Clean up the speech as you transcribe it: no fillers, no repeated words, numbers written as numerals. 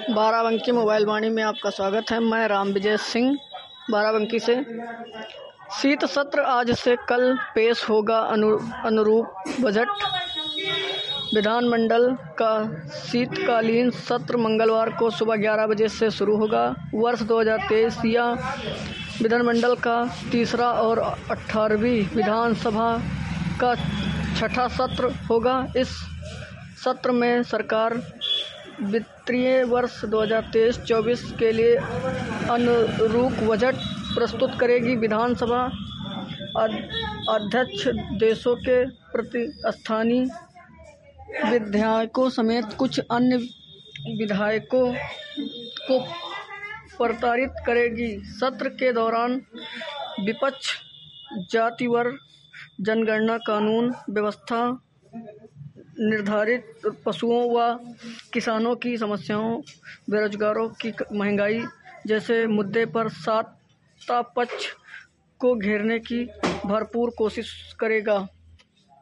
Barabanki mobile वाणी में आपका स्वागत है। मैं राम विजय सिंह बाराबंकी से। शीत सत्र आज से कल पेश होगा अनुरूप बजट। विधानमंडल का शीतकालीन सत्र मंगलवार को सुबह 11 बजे से शुरू होगा। वर्ष 2023 या विधानमंडल का तीसरा और 18वीं विधानसभा का छठा सत्र होगा। इस सत्र में सरकार वित्तीय वर्ष 2023-24 के लिए अनुरूप बजट प्रस्तुत करेगी। विधानसभा अध्यक्ष देशों के प्रतिस्थानीय विधायकों समेत कुछ अन्य विधायकों को प्रताड़ित करेगी। सत्र के दौरान विपक्ष जातिवार जनगणना कानून व्यवस्था, निर्धारित पशुओं व किसानों की समस्याओं, बेरोजगारों की महंगाई जैसे मुद्दे पर सत्ता पक्ष को घेरने की भरपूर कोशिश करेगा।